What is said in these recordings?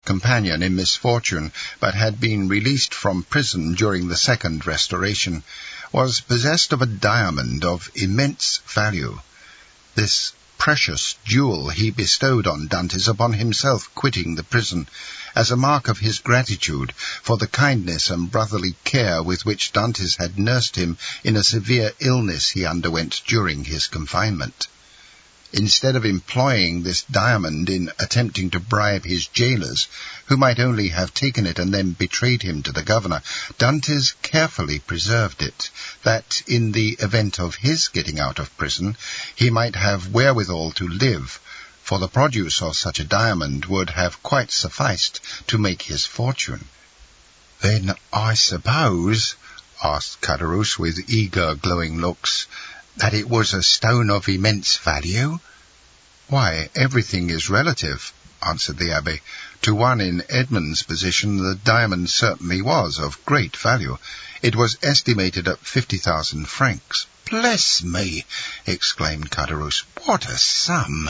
companion in misfortune, but had been released from prison during the Second Restoration, was possessed of a diamond of immense value. This precious jewel he bestowed on Dantes upon himself quitting the prison, as a mark of his gratitude for the kindness and brotherly care with which Dantes had nursed him in a severe illness he underwent during his confinement. Instead of employing this diamond in attempting to bribe his jailers, who might only have taken it and then betrayed him to the governor, Dantes carefully preserved it, that in the event of his getting out of prison, he might have wherewithal to live, for the produce of such a diamond would have quite sufficed to make his fortune. "Then I suppose," asked Caderousse with eager, glowing looks, "that it was a stone of immense value?" "Why, everything is relative," answered the abbé. "To one in Edmond's position the diamond certainly was of great value. It was estimated at 50,000 francs. "Bless me!" exclaimed Caderousse. "What a sum!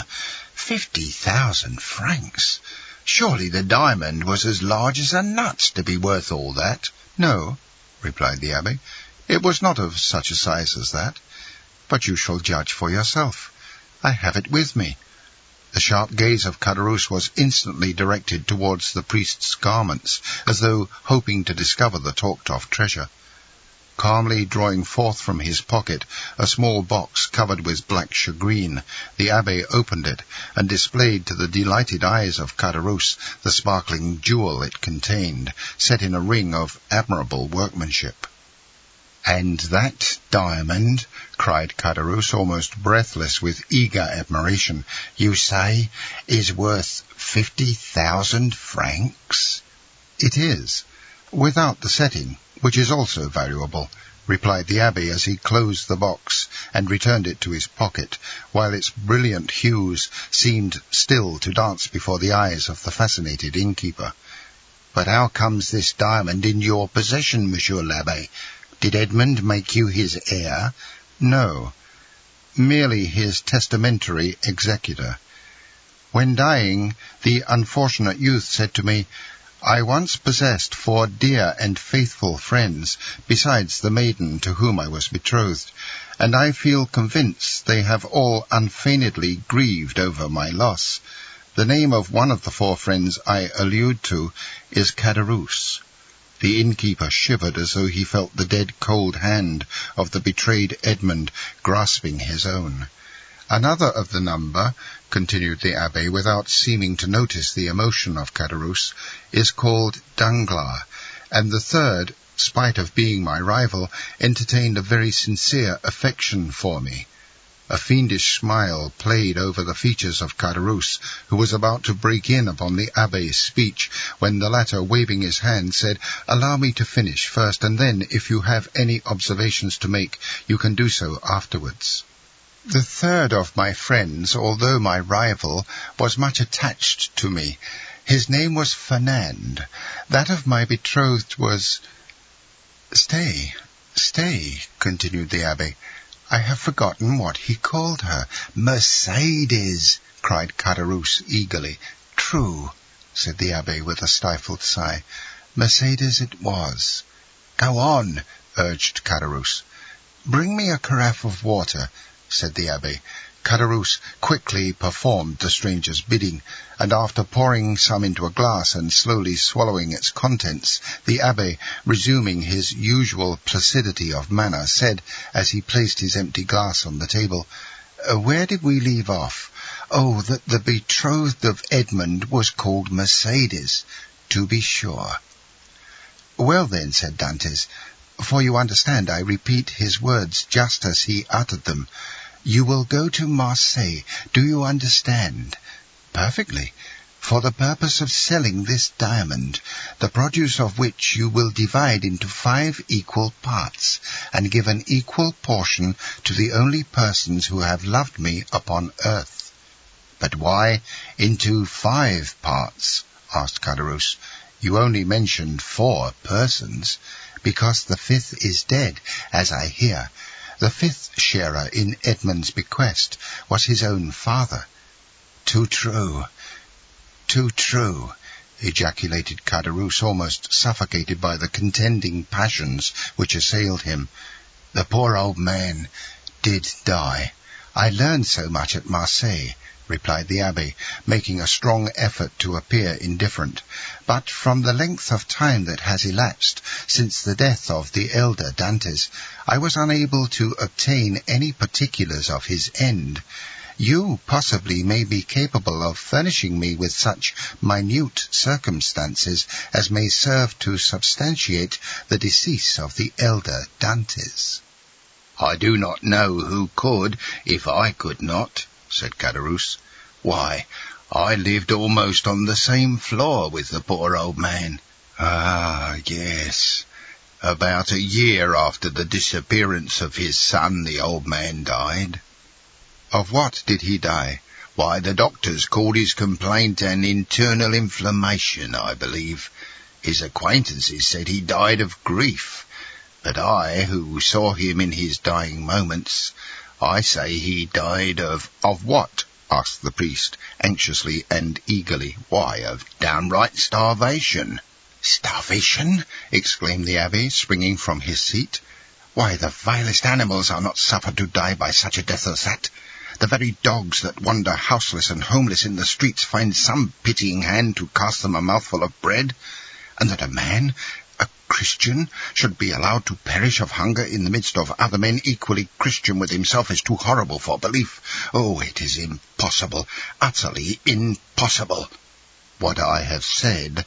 50,000 francs! Surely the diamond was as large as a nut to be worth all that?" "No," replied the abbé, "it was not of such a size as that. But you shall judge for yourself. I have it with me." The sharp gaze of Caderousse was instantly directed towards the priest's garments, as though hoping to discover the talked-of treasure. Calmly drawing forth from his pocket a small box covered with black shagreen, the abbé opened it, and displayed to the delighted eyes of Caderousse the sparkling jewel it contained, set in a ring of admirable workmanship. "And that diamond," cried Caderousse, almost breathless with eager admiration, "you say is worth 50,000 francs?" "It is, without the setting, which is also valuable," replied the abbé as he closed the box and returned it to his pocket, while its brilliant hues seemed still to dance before the eyes of the fascinated innkeeper. "But how comes this diamond in your possession, Monsieur l'Abbé? Did Edmond make you his heir?" "No, merely his testamentary executor. When dying, the unfortunate youth said to me, 'I once possessed 4 dear and faithful friends, besides the maiden to whom I was betrothed, and I feel convinced they have all unfeignedly grieved over my loss. The name of one of the 4 friends I allude to is Caderousse.'" The innkeeper shivered as though he felt the dead cold hand of the betrayed Edmond grasping his own. "Another of the number," continued the abbé, without seeming to notice the emotion of Caderousse, "is called Danglars, and the third, spite of being my rival, entertained a very sincere affection for me." A fiendish smile played over the features of Caderousse, who was about to break in upon the abbé's speech, when the latter, waving his hand, said, "Allow me to finish first, and then, if you have any observations to make, you can do so afterwards. The third of my friends, although my rival, was much attached to me. His name was Fernand. That of my betrothed was— Stay, continued the abbé. I have forgotten what he called her. Mercédès, cried Caderousse eagerly. True, said the abbé with a stifled sigh. Mercédès it was. Go on, urged Caderousse. Bring me a carafe of water, said the abbé. Caderousse quickly performed the stranger's bidding, and after pouring some into a glass and slowly swallowing its contents, the abbé, resuming his usual placidity of manner, said, as he placed his empty glass on the table, Where did we leave off? Oh, that the betrothed of Edmond was called Mercédès, to be sure. Well then, said Dantes, for you understand, I repeat his words just as he uttered them. You will go to Marseille, do you understand? Perfectly. For the purpose of selling this diamond, the produce of which you will divide into 5 equal parts, and give an equal portion to the only persons who have loved me upon earth. But why into 5 parts? Asked Caderousse. You only mentioned 4 persons, because the 5th is dead, as I hear. The 5th sharer in Edmond's bequest was his own father. Too true. ejaculated Caderousse, almost suffocated by the contending passions which assailed him. "The poor old man did die. I learned so much at Marseilles," replied the abbé, making a strong effort to appear indifferent. "But from the length of time that has elapsed since the death of the elder Dantès, I was unable to obtain any particulars of his end. You possibly may be capable of furnishing me with such minute circumstances as may serve to substantiate the decease of the elder Dantès." "I do not know who could, if I could not," said Caderousse. "Why, I lived almost on the same floor with the poor old man." "Ah, yes. About a year after the disappearance of his son, the old man died." "Of what did he die?" "Why, the doctors called his complaint an internal inflammation, I believe. His acquaintances said he died of grief. But I, who saw him in his dying moments, I say he died of—" "Of what?" asked the priest, anxiously and eagerly. "Why, of downright starvation." "Starvation?" exclaimed the abbé, springing from his seat. "Why, the vilest animals are not suffered to die by such a death as that. The very dogs that wander houseless and homeless in the streets find some pitying hand to cast them a mouthful of bread. And that a man, a Christian, should be allowed to perish of hunger in the midst of other men equally Christian with himself is too horrible for belief. Oh, it is impossible, utterly impossible." "What I have said,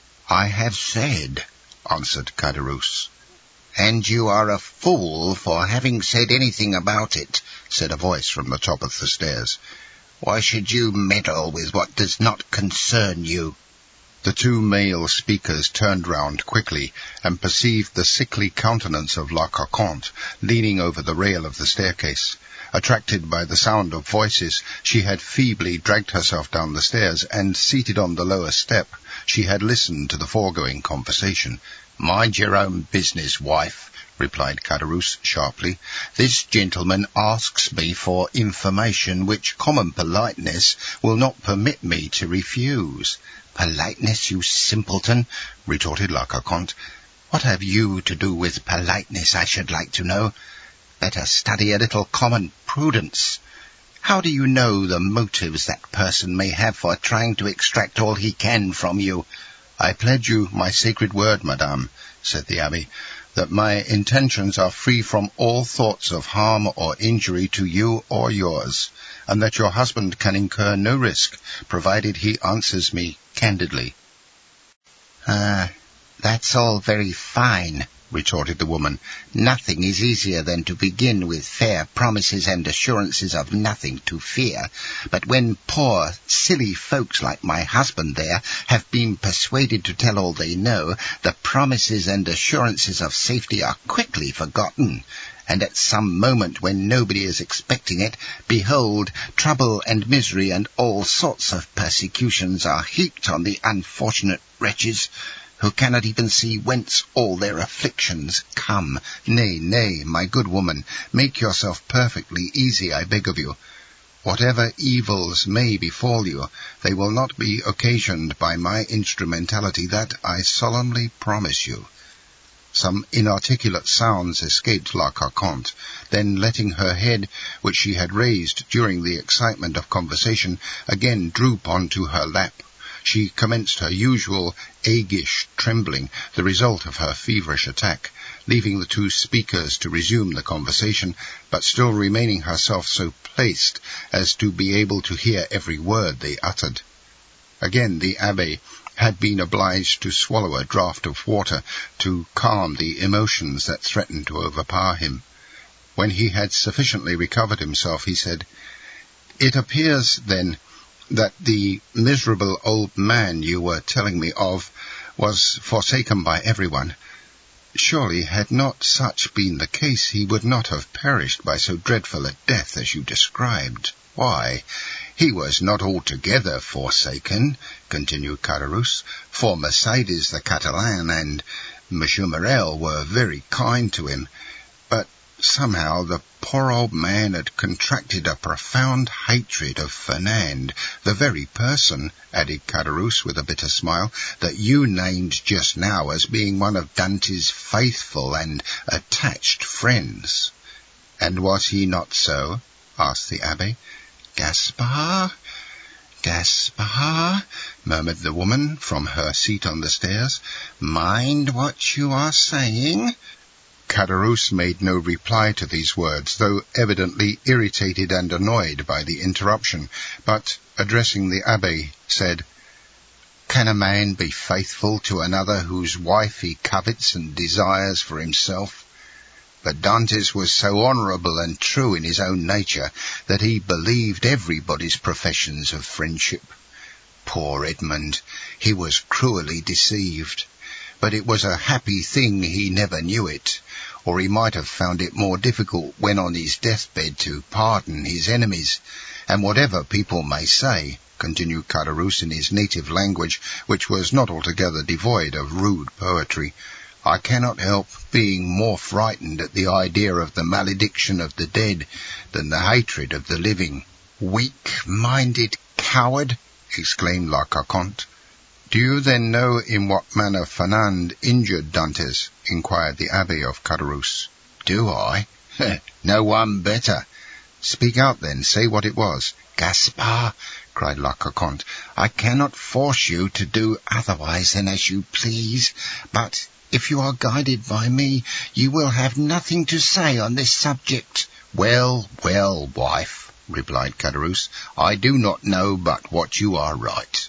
I have said," answered Caderousse. "And you are a fool for having said anything about it," said a voice from the top of the stairs. "Why should you meddle with what does not concern you?" The two male speakers turned round quickly and perceived the sickly countenance of La Carconte leaning over the rail of the staircase. Attracted by the sound of voices, she had feebly dragged herself down the stairs, and, seated on the lower step, she had listened to the foregoing conversation. "Mind your own business, wife," replied Caderousse sharply. "This gentleman asks me for information which common politeness will not permit me to refuse." "Politeness, you simpleton!" retorted La Carconte. "What have you to do with politeness, I should like to know? Better study a little common prudence. How do you know the motives that person may have for trying to extract all he can from you?" "I pledge you my sacred word, madame," said the abbé, "that my intentions are free from all thoughts of harm or injury to you or yours, and that your husband can incur no risk, provided he answers me candidly." "That's all very fine," retorted the woman. "Nothing is easier than to begin with fair promises and assurances of nothing to fear. But when poor, silly folks like my husband there have been persuaded to tell all they know, the promises and assurances of safety are quickly forgotten. And at some moment when nobody is expecting it, behold, trouble and misery and all sorts of persecutions are heaped on the unfortunate wretches, who cannot even see whence all their afflictions come." Nay, my good woman, make yourself perfectly easy, I beg of you. Whatever evils may befall you, they will not be occasioned by my instrumentality, that I solemnly promise you. Some inarticulate sounds escaped La Carconte. Then, letting her head, which she had raised during the excitement of conversation, again droop onto her lap, she commenced her usual aguish trembling, the result of her feverish attack, leaving the two speakers to resume the conversation, but still remaining herself so placed as to be able to hear every word they uttered. Again the abbé had been obliged to swallow a draught of water to calm the emotions that threatened to overpower him. When he had sufficiently recovered himself, he said, "It appears, then, that the miserable old man you were telling me of was forsaken by everyone. Surely, had not such been the case, he would not have perished by so dreadful a death as you described." "Why, he was not altogether forsaken," continued Caderousse, "for Mercédès the Catalan and Monsieur Morrel were very kind to him. But somehow the poor old man had contracted a profound hatred of Fernand, the very person, added Caderousse with a bitter smile, that you named just now as being one of Dante's faithful and attached friends. And was he not so? Asked the abbé. Gaspard? Gaspard, murmured the woman from her seat on the stairs. Mind what you are saying? Caderousse made no reply to these words, though evidently irritated and annoyed by the interruption, but, addressing the abbé, said, Can a man be faithful to another whose wife he covets and desires for himself? But Dantes was so honourable and true in his own nature that he believed everybody's professions of friendship. Poor Edmund, he was cruelly deceived, but it was a happy thing he never knew it, or he might have found it more difficult when on his deathbed to pardon his enemies. And whatever people may say, continued Caderousse in his native language, which was not altogether devoid of rude poetry, I cannot help being more frightened at the idea of the malediction of the dead than the hatred of the living. Weak-minded coward! Exclaimed La Carconte. Do you then know in what manner Fernand injured Dantes? Inquired the abbé of Caderousse. Do I? No one better. Speak out then, say what it was. Gaspard, cried La Carconte, I cannot force you to do otherwise than as you please, but if you are guided by me, you will have nothing to say on this subject. Well, well, wife, replied Caderousse, I do not know but what you are right.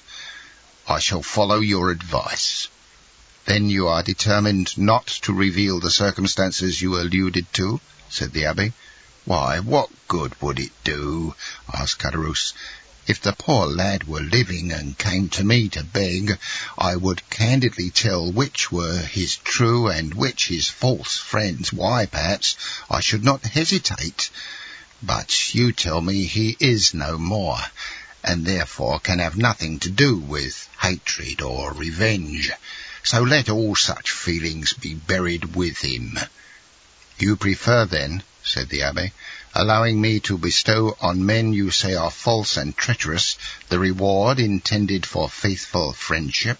I shall follow your advice. Then you are determined not to reveal the circumstances you alluded to? Said the abbé. Why, what good would it do? Asked Caderousse. If the poor lad were living and came to me to beg, I would candidly tell which were his true and which his false friends. Why, perhaps, I should not hesitate. But you tell me he is no more, and therefore can have nothing to do with hatred or revenge. So let all such feelings be buried with him. You prefer, then, said the abbé, allowing me to bestow on men you say are false and treacherous the reward intended for faithful friendship?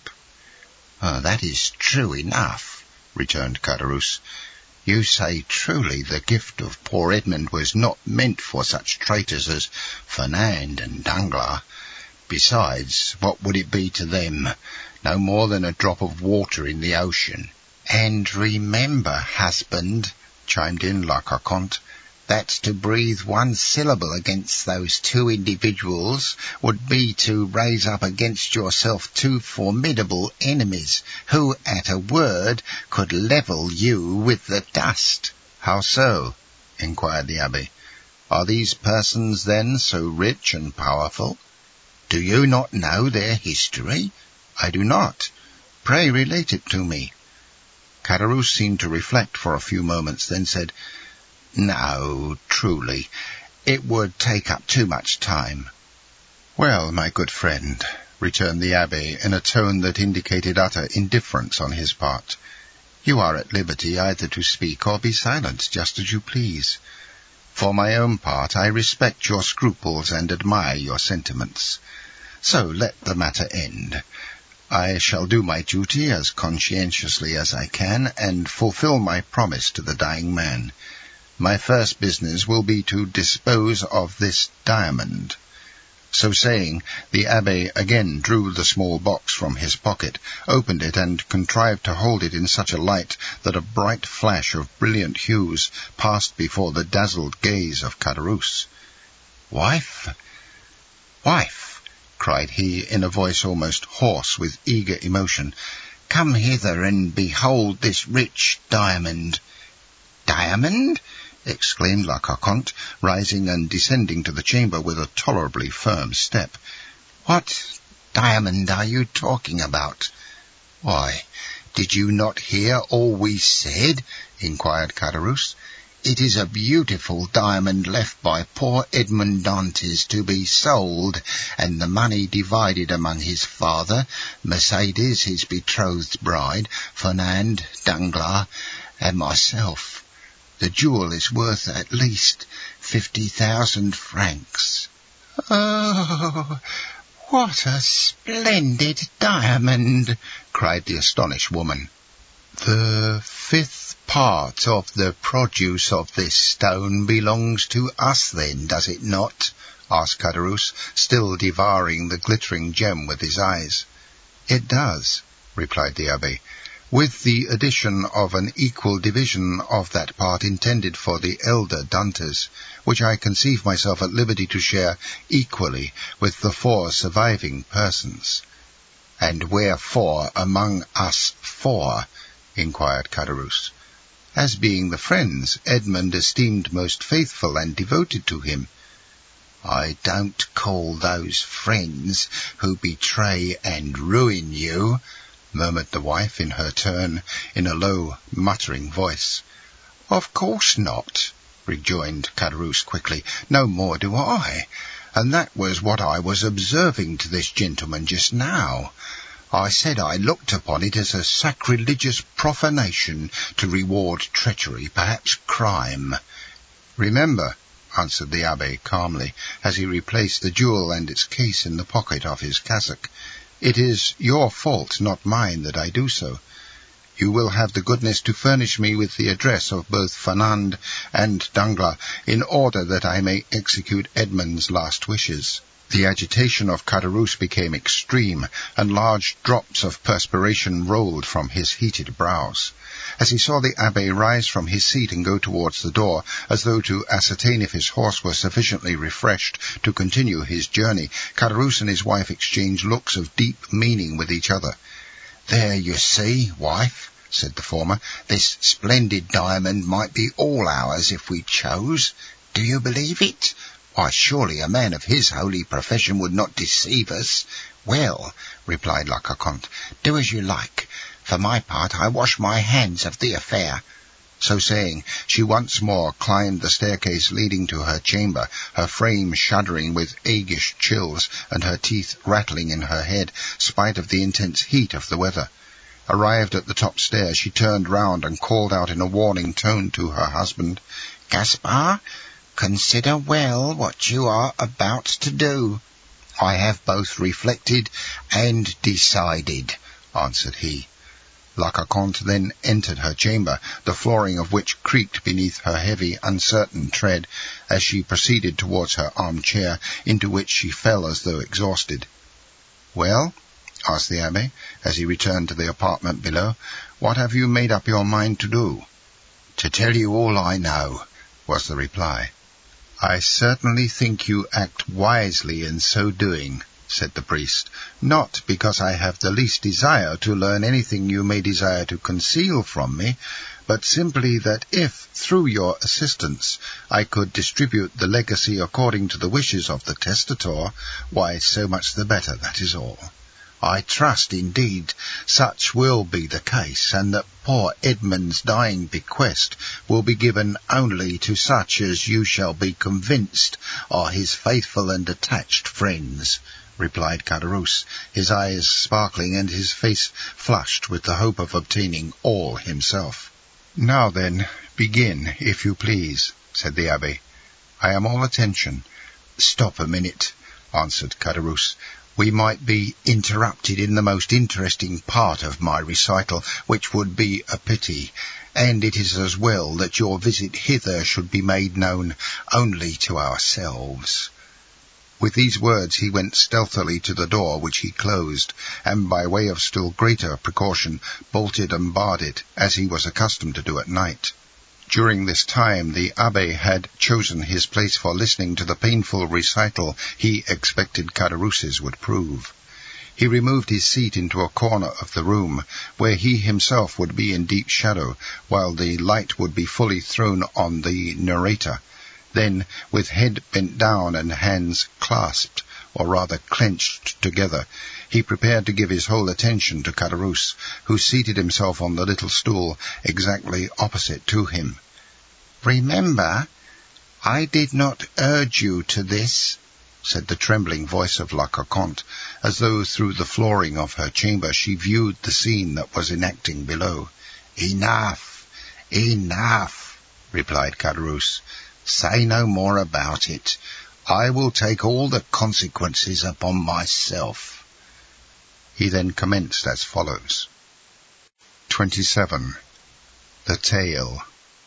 That is true enough, returned Caderousse. You say truly the gift of poor Edmund was not meant for such traitors as Fernand and Danglars. Besides, what would it be to them? No more than a drop of water in the ocean. And remember, husband, chimed in La Carconte, that to breathe one syllable against those two individuals would be to raise up against yourself two formidable enemies, who at a word could level you with the dust. How so? Inquired the abbé. Are these persons then so rich and powerful? Do you not know their history? I do not. Pray relate it to me. Caderousse seemed to reflect for a few moments, then said, No, truly, it would take up too much time. Well, my good friend, returned the abbé in a tone that indicated utter indifference on his part, you are at liberty either to speak or be silent, just as you please. For my own part, I respect your scruples and admire your sentiments. So let the matter end. I shall do my duty as conscientiously as I can, and fulfill my promise to the dying man. My first business will be to dispose of this diamond. So saying, the abbé again drew the small box from his pocket, opened it, and contrived to hold it in such a light that a bright flash of brilliant hues passed before the dazzled gaze of Caderousse. Wife! Wife! Cried he, in a voice almost hoarse with eager emotion, come hither and behold this rich diamond. Diamond? Exclaimed La Carconte, rising and descending to the chamber with a tolerably firm step. What diamond are you talking about? Why, did you not hear all we said? Inquired Caderousse. It is a beautiful diamond left by poor Edmond Dantes to be sold, and the money divided among his father, Mercedes, his betrothed bride, Fernand, Danglars, and myself. The jewel is worth at least 50,000 francs. Oh, what a splendid diamond! Cried the astonished woman. The 5th part of the produce of this stone belongs to us then, does it not? Asked Caderousse, still devouring the glittering gem with his eyes. It does, replied the abbé, with the addition of an equal division of that part intended for the elder Dantes, which I conceive myself at liberty to share equally with the 4 surviving persons. And wherefore among us 4? Inquired Caderousse. As being the friends Edmond esteemed most faithful and devoted to him. I don't call those friends who betray and ruin you, murmured the wife in her turn, in a low, muttering voice. Of course not, rejoined Caderousse quickly. No more do I, and that was what I was observing to this gentleman just now. I said I looked upon it as a sacrilegious profanation to reward treachery, perhaps crime. Remember, answered the abbé calmly, as he replaced the jewel and its case in the pocket of his cassock, it is your fault, not mine, that I do so. You will have the goodness to furnish me with the address of both Fernand and Danglars, in order that I may execute Edmond's last wishes. The agitation of Caderousse became extreme, and large drops of perspiration rolled from his heated brows. As he saw the abbé rise from his seat and go towards the door, as though to ascertain if his horse were sufficiently refreshed to continue his journey, Caderousse and his wife exchanged looks of deep meaning with each other. "There you see, wife," said the former, "this splendid diamond might be all ours if we chose. Do you believe it? Why, surely a man of his holy profession would not deceive us." "Well," replied La Carconte, "do as you like. For my part, I wash my hands of the affair." So saying, she once more climbed the staircase leading to her chamber, her frame shuddering with aguish chills, and her teeth rattling in her head, spite of the intense heat of the weather. Arrived at the top stair, she turned round and called out in a warning tone to her husband, "Gaspard, consider well what you are about to do." "I have both reflected and decided," answered he. La Carconte then entered her chamber, the flooring of which creaked beneath her heavy, uncertain tread, as she proceeded towards her armchair, into which she fell as though exhausted. "Well?" asked the abbé, as he returned to the apartment below. "What have you made up your mind to do?" "To tell you all I know," was the reply. "I certainly think you act wisely in so doing," said the priest, "not because I have the least desire to learn anything you may desire to conceal from me, but simply that if, through your assistance, I could distribute the legacy according to the wishes of the testator, why, so much the better, that is all. I trust, indeed, such will be the case, and that poor Edmond's dying bequest will be given only to such as you shall be convinced are his faithful and attached friends," replied Caderousse, his eyes sparkling and his face flushed with the hope of obtaining all himself. "Now then, begin, if you please," said the abbé. "I am all attention." "Stop a minute," answered Caderousse. "We might be interrupted in the most interesting part of my recital, which would be a pity, and it is as well that your visit hither should be made known only to ourselves." With these words he went stealthily to the door, which he closed, and by way of still greater precaution bolted and barred it, as he was accustomed to do at night. During this time the abbé had chosen his place for listening to the painful recital he expected Caderousse's would prove. He removed his seat into a corner of the room, where he himself would be in deep shadow, while the light would be fully thrown on the narrator. Then, with head bent down and hands clasped, or rather clenched together, he prepared to give his whole attention to Caderousse, who seated himself on the little stool exactly opposite to him. "Remember, I did not urge you to this," said the trembling voice of La Carconte, as though through the flooring of her chamber she viewed the scene that was enacting below. "Enough, enough," replied Caderousse. "Say no more about it. I will take all the consequences upon myself." He then commenced as follows. 27. The Tale.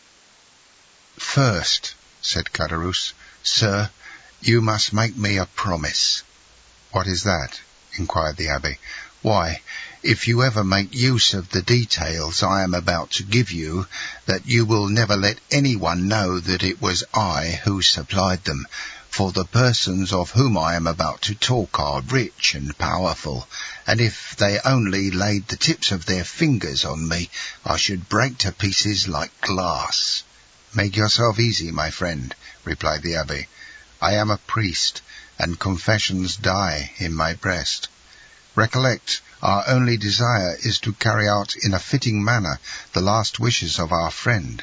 "First," said Caderousse, "sir, you must make me a promise." "What is that?" inquired the abbé. "Why, if you ever make use of the details I am about to give you, that you will never let anyone know that it was I who supplied them, for the persons of whom I am about to talk are rich and powerful, and if they only laid the tips of their fingers on me, I should break to pieces like glass." "Make yourself easy, my friend," replied the abbé. "I am a priest, and confessions die in my breast. Recollect, our only desire is to carry out in a fitting manner the last wishes of our friend.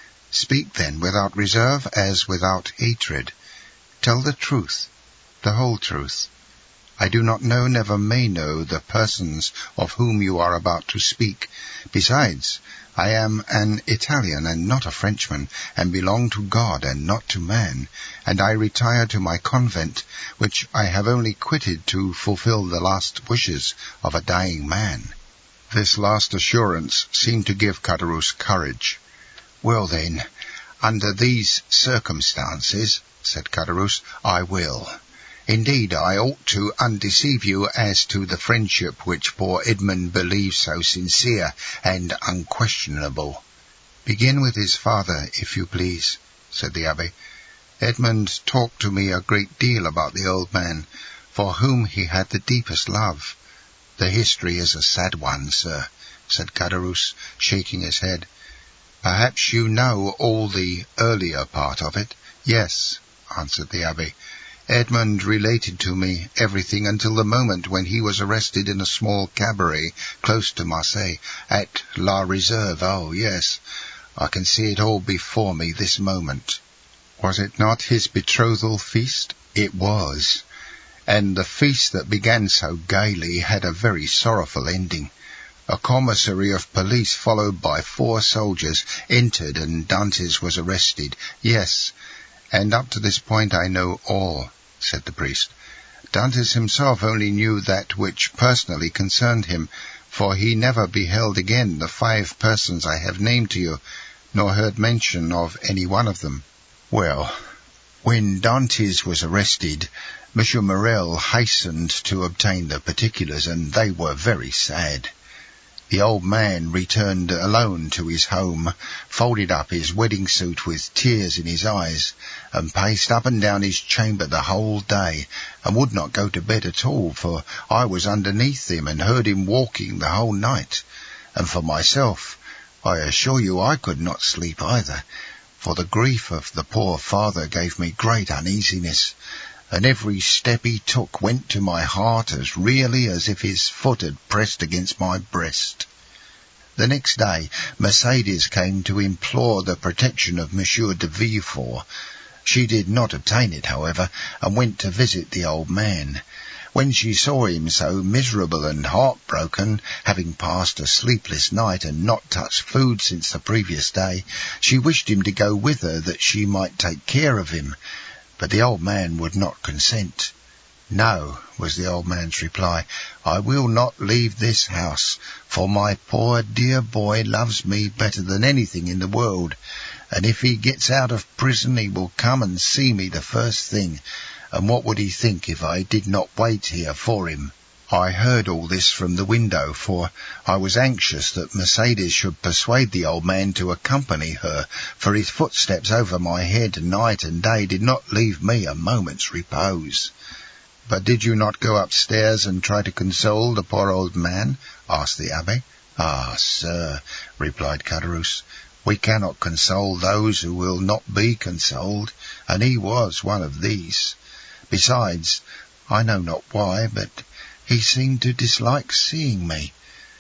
Speak then without reserve as without hatred. Tell the truth, the whole truth. I do not know, never may know, the persons of whom you are about to speak. Besides, I am an Italian and not a Frenchman, and belong to God and not to man, and I retire to my convent, which I have only quitted to fulfill the last wishes of a dying man." This last assurance seemed to give Caderousse courage. "Well then, under these circumstances," said Caderousse, "I will. Indeed, I ought to undeceive you as to the friendship which poor Edmond believes so sincere and unquestionable." "Begin with his father, if you please," said the abbé. "Edmond talked to me a great deal about the old man, for whom he had the deepest love." "The history is a sad one, sir," said Caderousse, shaking his head. "Perhaps you know all the earlier part of it?" "Yes," answered the abbé. "Edmond related to me everything until the moment when he was arrested in a small cabaret close to Marseille, at La Réserve. Oh, yes, I can see it all before me this moment." "Was it not his betrothal feast?" "It was, and the feast that began so gaily had a very sorrowful ending. A commissary of police, followed by 4 soldiers, entered, and Dantès was arrested. Yes, and up to this point I know all," said the priest. "Dantès himself only knew that which personally concerned him, for he never beheld again the 5 persons I have named to you, nor heard mention of any one of them. Well, when Dantès was arrested, M. Morrel hastened to obtain the particulars, and they were very sad. The old man returned alone to his home, folded up his wedding suit with tears in his eyes, and paced up and down his chamber the whole day, and would not go to bed at all, for I was underneath him and heard him walking the whole night. And for myself, I assure you I could not sleep either, for the grief of the poor father gave me great uneasiness, and every step he took went to my heart as really as if his foot had pressed against my breast. The next day Mercédès came to implore the protection of Monsieur de Villefort. She did not obtain it, however, and went to visit the old man. When she saw him so miserable and heartbroken, having passed a sleepless night and not touched food since the previous day, she wished him to go with her that she might take care of him. But the old man would not consent. "No," was the old man's reply, "I will not leave this house, for my poor dear boy loves me better than anything in the world, and if he gets out of prison he will come and see me the first thing, and what would he think if I did not wait here for him?" I heard all this from the window, for I was anxious that Mercédès should persuade the old man to accompany her, for his footsteps over my head night and day did not leave me a moment's repose. "But did you not go upstairs and try to console the poor old man?" asked the abbé. "Ah, sir," replied Caderousse, "we cannot console those who will not be consoled, and he was one of these. Besides, I know not why, but he seemed to dislike seeing me.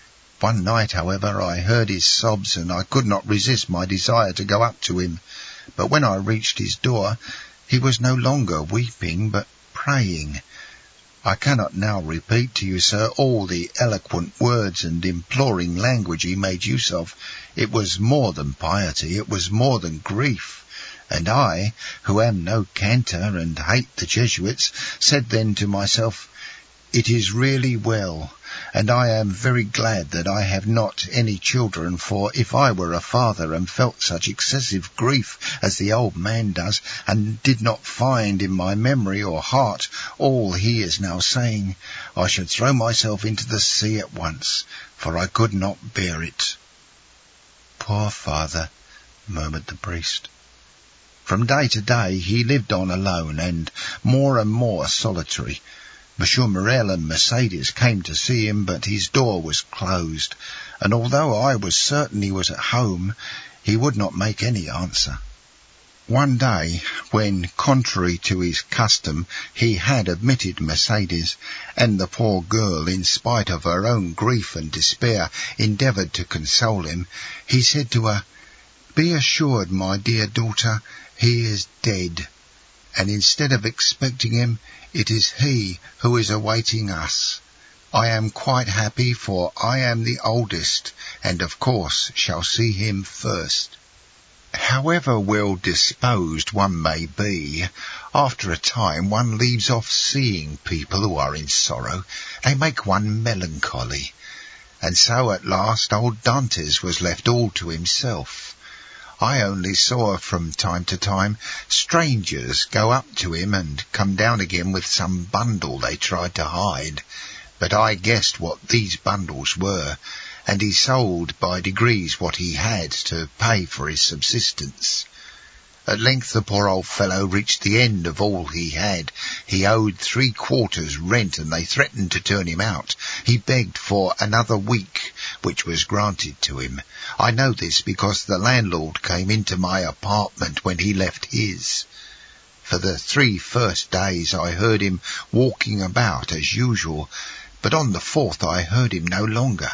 One night, however, I heard his sobs, and I could not resist my desire to go up to him. But when I reached his door, he was no longer weeping, but praying. I cannot now repeat to you, sir, all the eloquent words and imploring language he made use of. It was more than piety, it was more than grief. And I, who am no cantor and hate the Jesuits, said then to myself, it is really well, and I am very glad that I have not any children, for if I were a father and felt such excessive grief as the old man does, and did not find in my memory or heart all he is now saying, I should throw myself into the sea at once, for I could not bear it. Poor father, murmured the priest. From day to day he lived on alone, and more solitary. Monsieur Morel and Mercedes came to see him, but his door was closed, and although I was certain he was at home, he would not make any answer. One day, when, contrary to his custom, he had admitted Mercedes, and the poor girl, in spite of her own grief and despair, endeavoured to console him, he said to her, "Be assured, my dear daughter, he is dead, and instead of expecting him, it is he who is awaiting us. I am quite happy, for I am the oldest, and of course shall see him first." However well disposed one may be, after a time one leaves off seeing people who are in sorrow. They make one melancholy. And so at last old Dantès was left all to himself. I only saw from time to time strangers go up to him and come down again with some bundle they tried to hide, but I guessed what these bundles were, and he sold by degrees what he had to pay for his subsistence. At length the poor old fellow reached the end of all he had. He owed 3 quarters rent, and they threatened to turn him out. He begged for another week, which was granted to him. I know this because the landlord came into my apartment when he left his. For the 3 first days I heard him walking about as usual, but on the 4th I heard him no longer.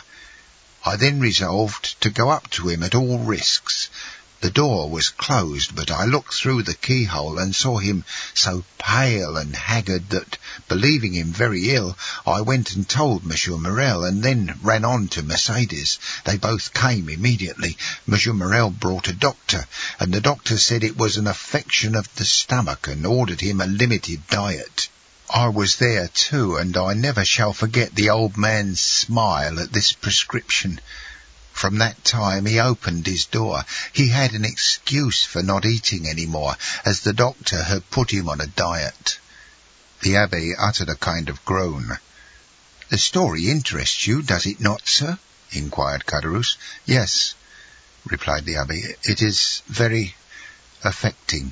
I then resolved to go up to him at all risks. The door was closed, but I looked through the keyhole and saw him so pale and haggard that, believing him very ill, I went and told Monsieur Morel, and then ran on to Mercedes. They both came immediately. Monsieur Morel brought a doctor, and the doctor said it was an affection of the stomach, and ordered him a limited diet. I was there too, and I never shall forget the old man's smile at this prescription. From that time he opened his door. He had an excuse for not eating any more, as the doctor had put him on a diet. The abbé uttered a kind of groan. "The story interests you, does it not, sir?" inquired Caderousse. "Yes," replied the abbé. "It is very affecting."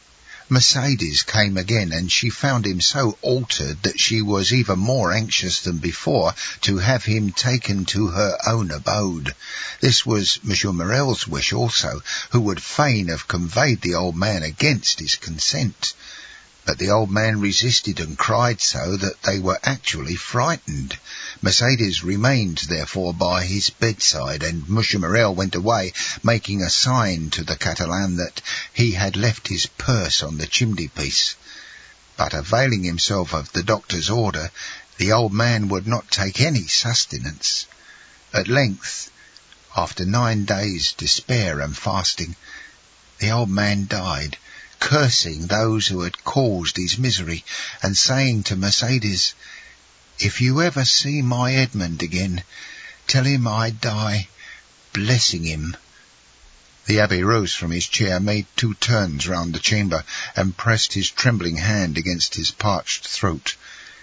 Mercedes came again, and she found him so altered that she was even more anxious than before to have him taken to her own abode. This was Monsieur Morel's wish also, who would fain have conveyed the old man against his consent. But the old man resisted and cried so that they were actually frightened. Mercedes remained therefore by his bedside, and Monsieur Morel went away, making a sign to the Catalan that he had left his purse on the chimney-piece. But availing himself of the doctor's order, the old man would not take any sustenance. At length, after 9 days' despair and fasting, the old man died, cursing those who had caused his misery, and saying to Mercedes, "If you ever see my Edmond again, tell him I die blessing him." The abbé rose from his chair, made 2 turns round the chamber, and pressed his trembling hand against his parched throat.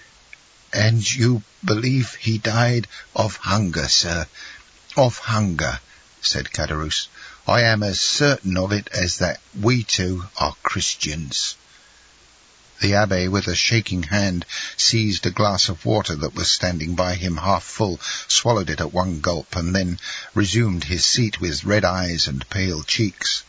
"And you believe he died of hunger, sir?" "Of hunger," said Caderousse. "I am as certain of it as that we 2 are Christians." The abbé, with a shaking hand, seized a glass of water that was standing by him half full, swallowed it at one gulp, and then resumed his seat with red eyes and pale cheeks.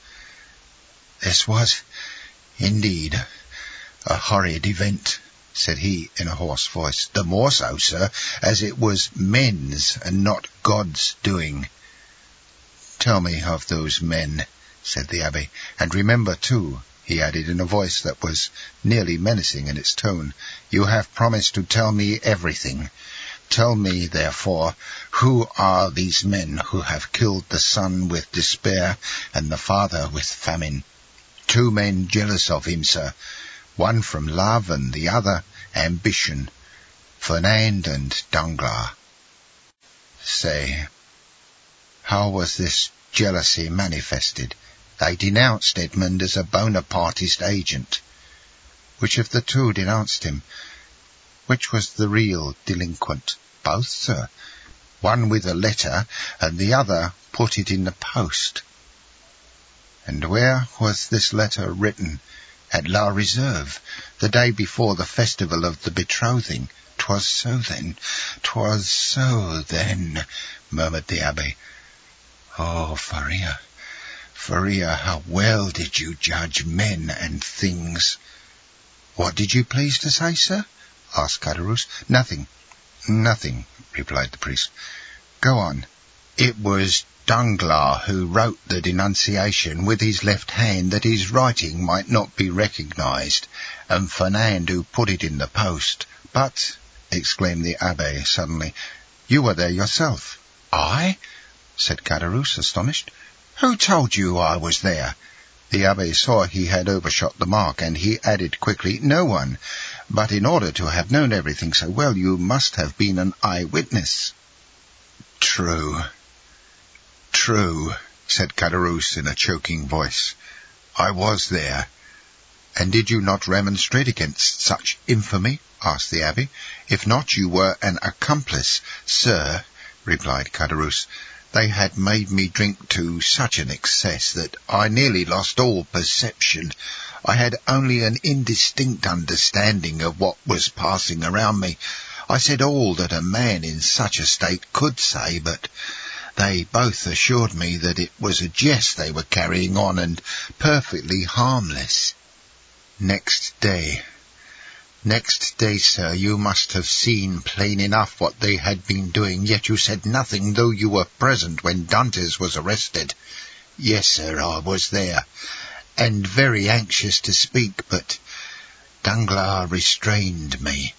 "This was, indeed, a horrid event," said he in a hoarse voice. "The more so, sir, as it was men's and not God's doing." "Tell me of those men," said the abbé, "and remember, too, he added in a voice that was nearly menacing in its tone. "You have promised to tell me everything. Tell me, therefore, who are these men who have killed the son with despair and the father with famine? 2 men jealous of him, sir, one from love and the other ambition, Fernand and Danglars. Say, how was this jealousy manifested? They denounced Edmund as a Bonapartist agent. Which of the 2 denounced him? Which was the real delinquent? Both, sir. One with a letter, and the other put it in the post. And where was this letter written? At La Reserve, the day before the festival of the betrothing. 'Twas so then, 'twas so then, murmured the Abbé. Oh, Faria, Faria, how well did you judge men and things. What did you please to say, sir? Asked Caderousse. Nothing, replied the priest. Go on. It was Danglars who wrote the denunciation with his left hand that his writing might not be recognized, and Fernand who put it in the post. But, exclaimed the Abbé suddenly, you were there yourself. I? Said Caderousse, astonished. Who told you I was there? The Abbé saw he had overshot the mark, and he added quickly, No one. But in order to have known everything so well, you must have been an eyewitness. True, said Caderousse in a choking voice. I was there. And did you not remonstrate against such infamy? Asked the Abbé. If not, you were an accomplice. Sir, replied Caderousse, they had made me drink to such an excess that I nearly lost all perception. I had only an indistinct understanding of what was passing around me. I said all that a man in such a state could say, but they both assured me that it was a jest they were carrying on, and perfectly harmless. Next day, sir, you must have seen plain enough what they had been doing, yet you said nothing, though you were present when Dantès was arrested. Yes, sir, I was there, and very anxious to speak, but Danglars restrained me.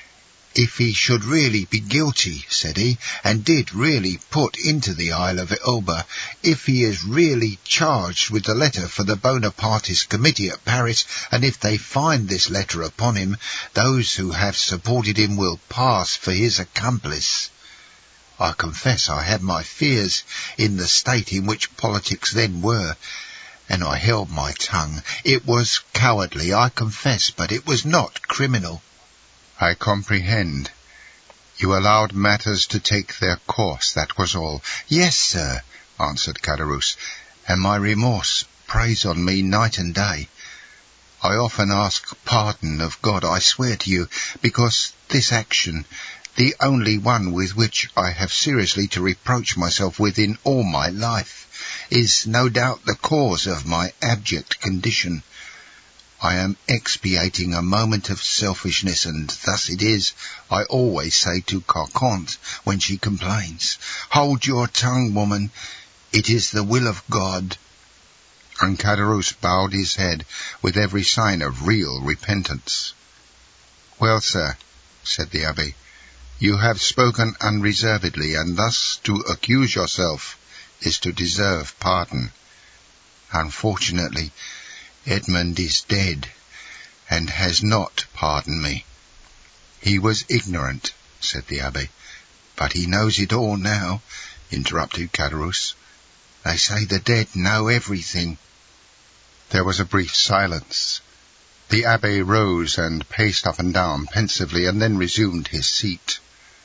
If he should really be guilty, said he, and did really put into the Isle of Elba, if he is really charged with the letter for the Bonapartist committee at Paris, and if they find this letter upon him, those who have supported him will pass for his accomplice. I confess I had my fears in the state in which politics then were, and I held my tongue. It was cowardly, I confess, but it was not criminal. I comprehend. You allowed matters to take their course, that was all. Yes, sir, answered Caderousse, and my remorse preys on me night and day. I often ask pardon of God, I swear to you, because this action, the only one with which I have seriously to reproach myself with in all my life, is no doubt the cause of my abject condition. I am expiating a moment of selfishness, and thus it is I always say to Carconte when she complains, Hold your tongue, woman, it is the will of God. And Caderousse bowed his head with every sign of real repentance. Well, sir, said the Abbé, you have spoken unreservedly, and thus to accuse yourself is to deserve pardon. Unfortunately, Edmund is dead, and has not pardoned me. He was ignorant, said the Abbé. But he knows it all now, interrupted Caderousse. They say the dead know everything. There was a brief silence. The Abbé rose and paced up and down pensively, and then resumed his seat.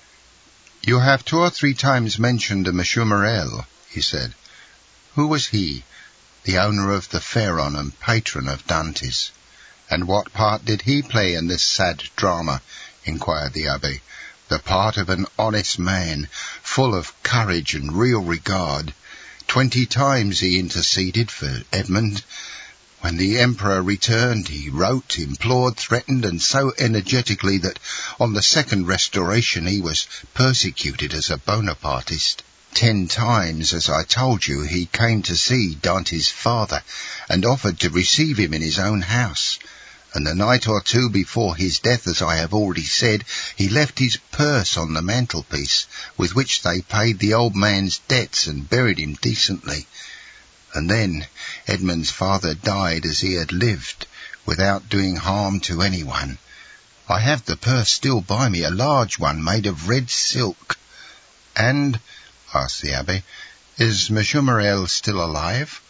You have 2 or 3 times mentioned a Monsieur Morel, he said. Who was he? The owner of the Pharaon and patron of Dantès. And what part did he play in this sad drama? Inquired the Abbé. The part of an honest man, full of courage and real regard. 20 times he interceded for Edmund. When the Emperor returned, he wrote, implored, threatened, and so energetically that on the second restoration he was persecuted as a Bonapartist. 10 times, as I told you, he came to see Dante's father, and offered to receive him in his own house. And the night or two before his death, as I have already said, he left his purse on the mantelpiece, with which they paid the old man's debts and buried him decently. And then Edmund's father died as he had lived, without doing harm to anyone. I have the purse still by me, a large one made of red silk." "And," asked the Abbé, "is Monsieur Morel still alive?"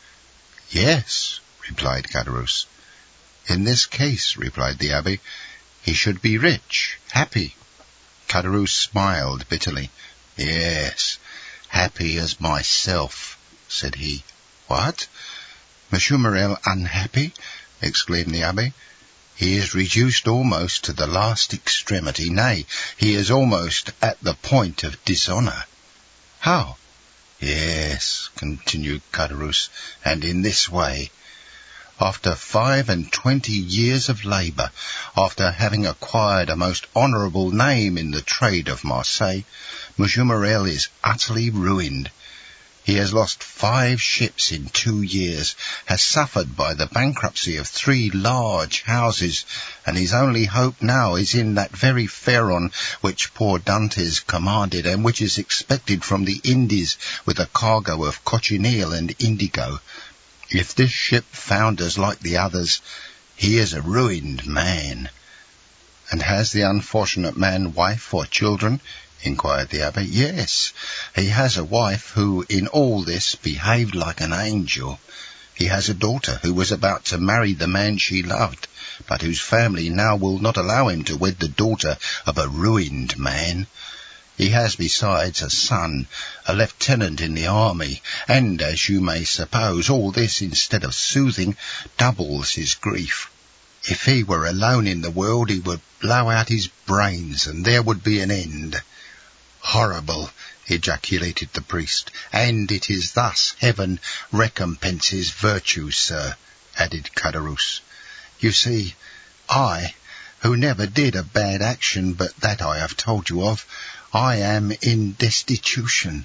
"Yes," replied Caderousse. "In this case," replied the Abbé, "he should be rich, happy." Caderousse smiled bitterly. "Yes, happy as myself," said he. "What? Monsieur Morel unhappy?" exclaimed the Abbé. "He is reduced almost to the last extremity, nay, he is almost at the point of dishonour." "How?" "Yes," continued Caderousse, "and in this way. After 25 years of labour, after having acquired a most honourable name in the trade of Marseille, Monsieur Morel is utterly ruined. He has lost 5 ships in 2 years, has suffered by the bankruptcy of 3 large houses, and his only hope now is in that very Pharaon which poor Dantes commanded, and which is expected from the Indies with a cargo of cochineal and indigo. If this ship founders like the others, he is a ruined man." "And has the unfortunate man wife or children?" inquired the Abbé. "Yes, he has a wife who, in all this, behaved like an angel. He has a daughter who was about to marry the man she loved, but whose family now will not allow him to wed the daughter of a ruined man. He has besides a son, a lieutenant in the army, and, as you may suppose, all this, instead of soothing, doubles his grief. If he were alone in the world, he would blow out his brains, and there would be an end." "Horrible!" ejaculated the priest. "And it is thus heaven recompenses virtue, sir," added Caderousse. "You see, I, who never did a bad action but that I have told you of, I am in destitution.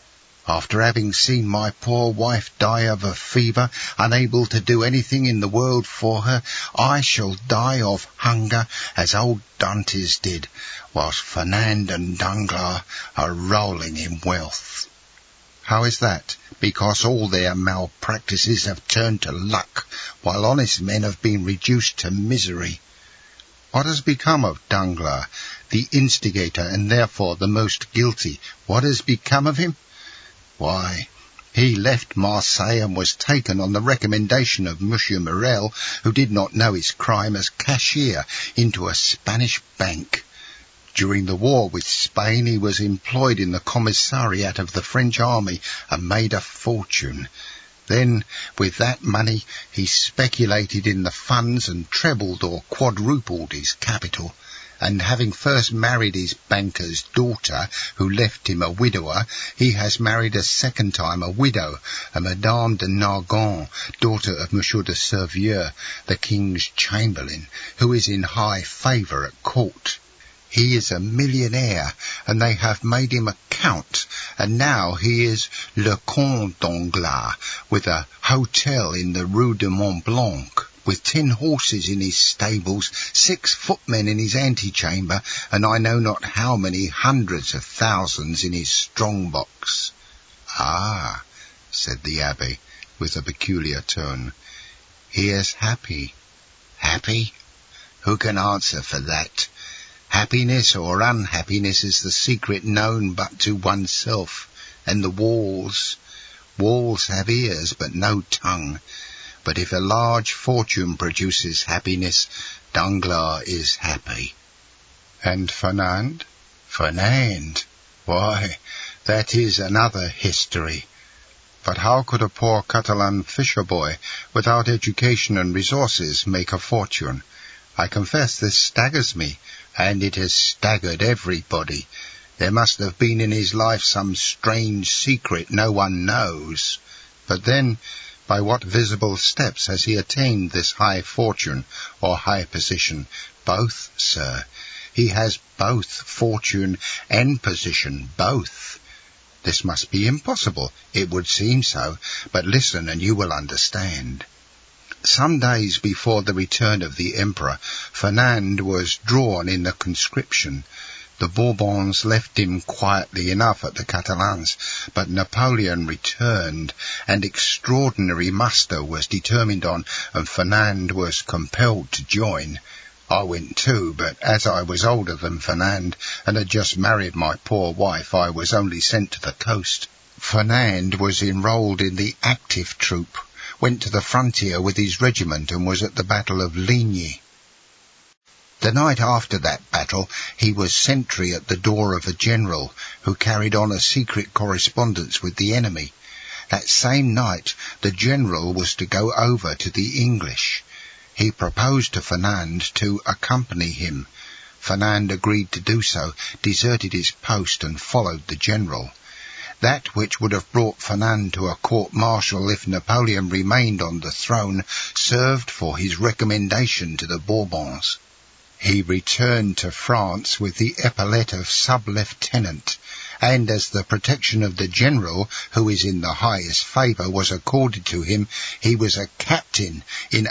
After having seen my poor wife die of a fever, unable to do anything in the world for her, I shall die of hunger as old Dantes did, whilst Fernand and Danglars are rolling in wealth." "How is that?" "Because all their malpractices have turned to luck, while honest men have been reduced to misery." "What has become of Danglars, the instigator and therefore the most guilty? What has become of him?" "Why, he left Marseille and was taken on the recommendation of Monsieur Morel, who did not know his crime, as cashier into a Spanish bank. During the war with Spain he was employed in the commissariat of the French army and made a fortune. Then, with that money, he speculated in the funds and trebled or quadrupled his capital. And having first married his banker's daughter, who left him a widower, he has married a second time a widow, a Madame de Nargon, daughter of Monsieur de Servieux, the king's chamberlain, who is in high favour at court. He is a millionaire, and they have made him a count, and now he is Le Comte Danglars, with a hotel in the Rue de Mont Blanc, with 10 horses in his stables, 6 footmen in his antechamber, and I know not how many hundreds of thousands in his strong-box." "Ah," said the Abbé, with a peculiar tone, "he is happy." "Happy? Who can answer for that? Happiness or unhappiness is the secret known but to oneself, and the walls have ears but no tongue. But if a large fortune produces happiness, Danglars is happy." "And Fernand?" "Fernand? Why, that is another history." "But how could a poor Catalan fisher-boy, without education and resources, make a fortune? I confess this staggers me." "And it has staggered everybody. There must have been in his life some strange secret no one knows." "But then, by what visible steps has he attained this high fortune or high position?" "Both, sir. He has both fortune and position, both. This must be impossible. It would seem so, but listen and you will understand. Some days before the return of the Emperor, Fernand was drawn in the conscription. The Bourbons left him quietly enough at the Catalans, but Napoleon returned, and extraordinary muster was determined on, and Fernand was compelled to join. I went too, but as I was older than Fernand, and had just married my poor wife, I was only sent to the coast. Fernand was enrolled in the active troop, went to the frontier with his regiment, and was at the Battle of Ligny. The night after that battle, he was sentry at the door of a general who carried on a secret correspondence with the enemy. That same night, the general was to go over to the English. He proposed to Fernand to accompany him. Fernand agreed to do so, deserted his post, and followed the general. That which would have brought Fernand to a court-martial if Napoleon remained on the throne served for his recommendation to the Bourbons. He returned to France with the epaulet of sub-lieutenant, and as the protection of the general, who is in the highest favour, was accorded to him, he was a captain in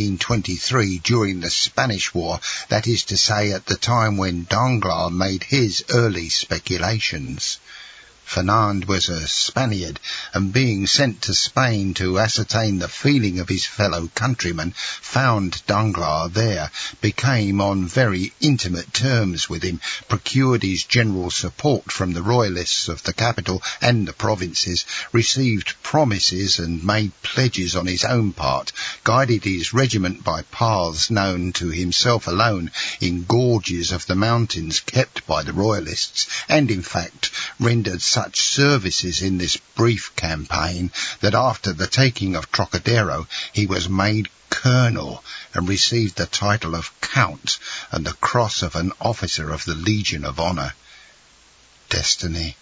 1823 during the Spanish War, that is to say at the time when Danglars made his early speculations. Fernand was a Spaniard, and being sent to Spain to ascertain the feeling of his fellow countrymen, found Danglars there, became on very intimate terms with him, procured his general support from the royalists of the capital and the provinces, received promises and made pledges on his own part, guided his regiment by paths known to himself alone in gorges of the mountains kept by the royalists, and in fact rendered such services in this brief campaign that after the taking of Trocadero he was made colonel and received the title of Count and the cross of an officer of the Legion of Honour. Destiny,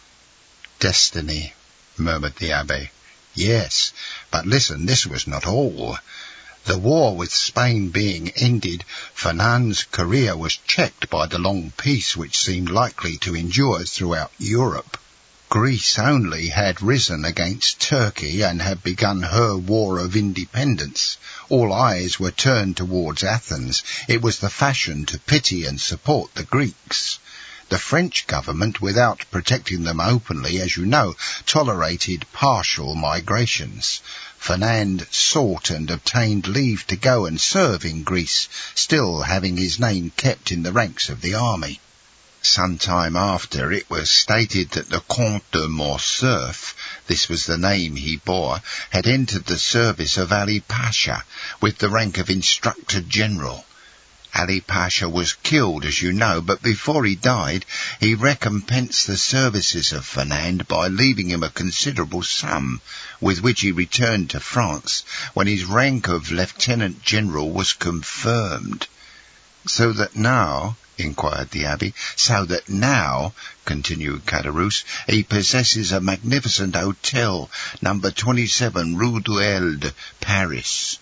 destiny, murmured the Abbé. Yes, but listen, this was not all. The war with Spain being ended, Fernand's career was checked by the long peace which seemed likely to endure throughout Europe. Greece only had risen against Turkey and had begun her war of independence. All eyes were turned towards Athens. It was the fashion to pity and support the Greeks. The French government, without protecting them openly, as you know, tolerated partial migrations. Fernand sought and obtained leave to go and serve in Greece, still having his name kept in the ranks of the army. Some time after, it was stated that the Comte de Morcerf, this was the name he bore, had entered the service of Ali Pasha, with the rank of Instructor General. Ali Pasha was killed, as you know, but before he died, he recompensed the services of Fernand by leaving him a considerable sum, with which he returned to France, when his rank of Lieutenant General was confirmed. So that now, inquired the Abbé, so that now, continued Caderousse, he possesses a magnificent hotel, number 27, Rue du Helder, Paris.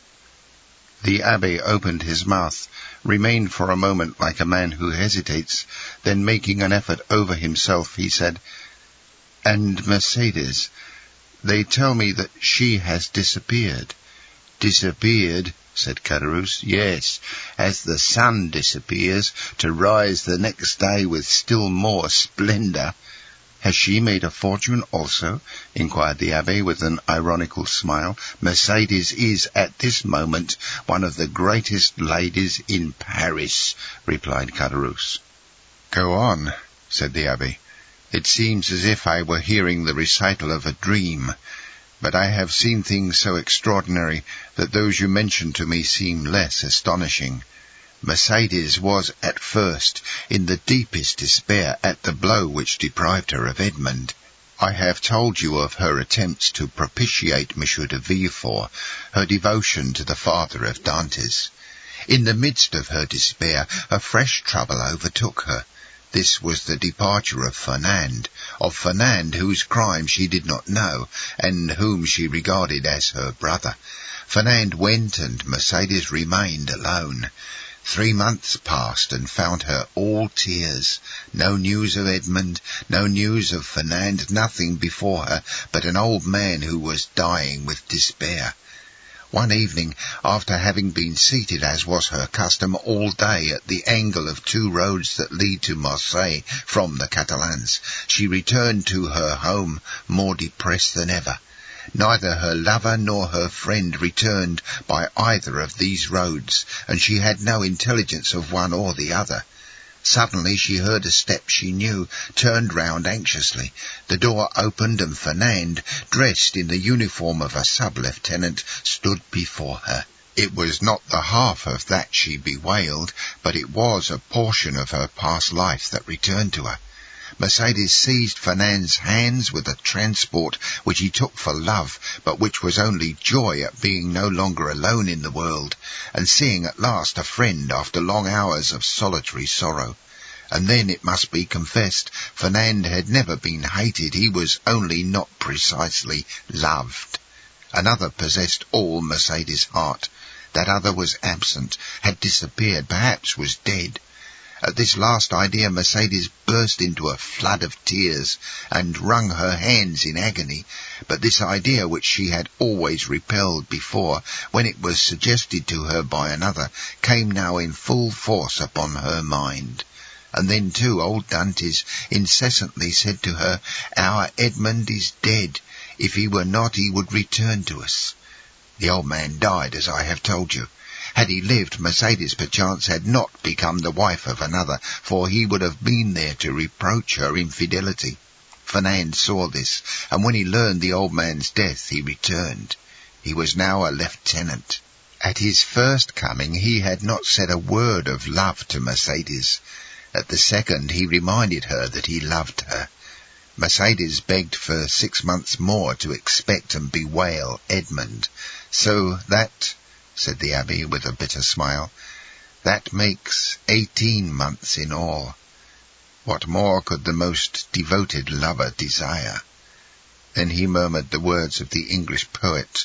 The Abbé opened his mouth, remained for a moment like a man who hesitates, then making an effort over himself, he said, "And Mercedes, they tell me that she has disappeared." "Disappeared?" said Caderousse. "Yes, as the sun disappears, to rise the next day with still more splendour." "Has she made a fortune also?" inquired the Abbé with an ironical smile. "Mercedes is, at this moment, one of the greatest ladies in Paris," replied Caderousse. "Go on," said the Abbé. "It seems as if I were hearing the recital of a dream, but I have seen things so extraordinary that those you mentioned to me seem less astonishing. Mercedes was at first in the deepest despair at the blow which deprived her of Edmond. I have told you of her attempts to propitiate M. de Villefort, her devotion to the father of Dantes. In the midst of her despair, a fresh trouble overtook her. This was the departure of Fernand whose crime she did not know, and whom she regarded as her brother. Fernand went, and Mercedes remained alone. 3 months passed and found her all tears. No news of Edmund, no news of Fernand, nothing before her but an old man who was dying with despair. One evening, after having been seated, as was her custom, all day at the angle of 2 roads that lead to Marseille from the Catalans, she returned to her home more depressed than ever. Neither her lover nor her friend returned by either of these roads, and she had no intelligence of one or the other. Suddenly she heard a step she knew, turned round anxiously. The door opened, and Fernand, dressed in the uniform of a sub-lieutenant, stood before her. It was not the half of that she bewailed, but it was a portion of her past life that returned to her. Mercedes seized Fernand's hands with a transport which he took for love, but which was only joy at being no longer alone in the world, and seeing at last a friend after long hours of solitary sorrow. And then, it must be confessed, Fernand had never been hated, he was only not precisely loved. Another possessed all Mercedes' heart. That other was absent, had disappeared, perhaps was dead. At this last idea Mercedes burst into a flood of tears and wrung her hands in agony, but this idea, which she had always repelled before, when it was suggested to her by another, came now in full force upon her mind. And then, too, old Dantes incessantly said to her, "Our Edmund is dead. If he were not, he would return to us." The old man died, as I have told you. Had he lived, Mercedes perchance had not become the wife of another, for he would have been there to reproach her infidelity. Fernand saw this, and when he learned the old man's death, he returned. He was now a lieutenant. At his first coming, he had not said a word of love to Mercedes. At the second, he reminded her that he loved her. Mercedes begged for 6 months more to expect and bewail Edmund, so that, said the abbé with a bitter smile, that makes 18 months in all. What more could the most devoted lover desire? Then he murmured the words of the English poet,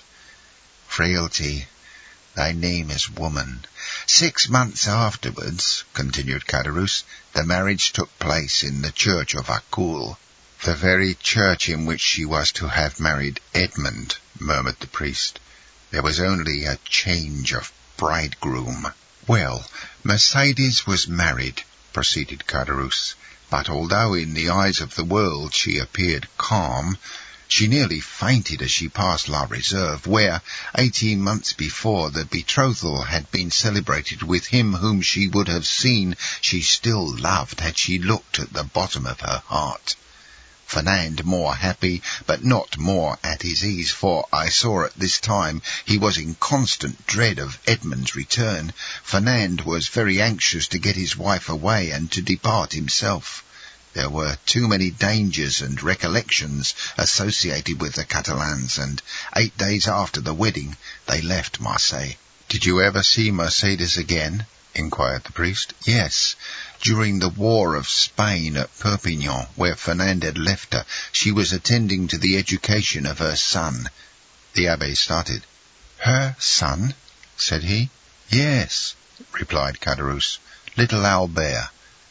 "Frailty, thy name is woman." 6 months afterwards, continued Caderousse, the marriage took place in the church of Accoules. The very church in which she was to have married Edmund, murmured the priest. There was only a change of bridegroom. Well, Mercedes was married, proceeded Caderousse, but although in the eyes of the world she appeared calm, she nearly fainted as she passed La Réserve, where, 18 months before, the betrothal had been celebrated with him whom she would have seen she still loved had she looked at the bottom of her heart. Fernand more happy, but not more at his ease, for I saw at this time he was in constant dread of Edmund's return. Fernand was very anxious to get his wife away and to depart himself. There were too many dangers and recollections associated with the Catalans, and 8 days after the wedding they left Marseille. "Did you ever see Mercedes again?" inquired the priest. "Yes, during the war of Spain at Perpignan, where Fernand had left her. She was attending to the education of her son." The abbé started. "Her son?" said he. "Yes," replied Caderousse, "little Albert."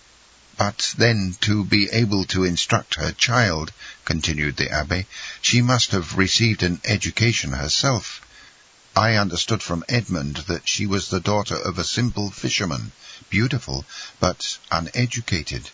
"But then, to be able to instruct her child," continued the abbé, "she must have received an education herself. I understood from Edmund that she was the daughter of a simple fisherman, beautiful, but uneducated."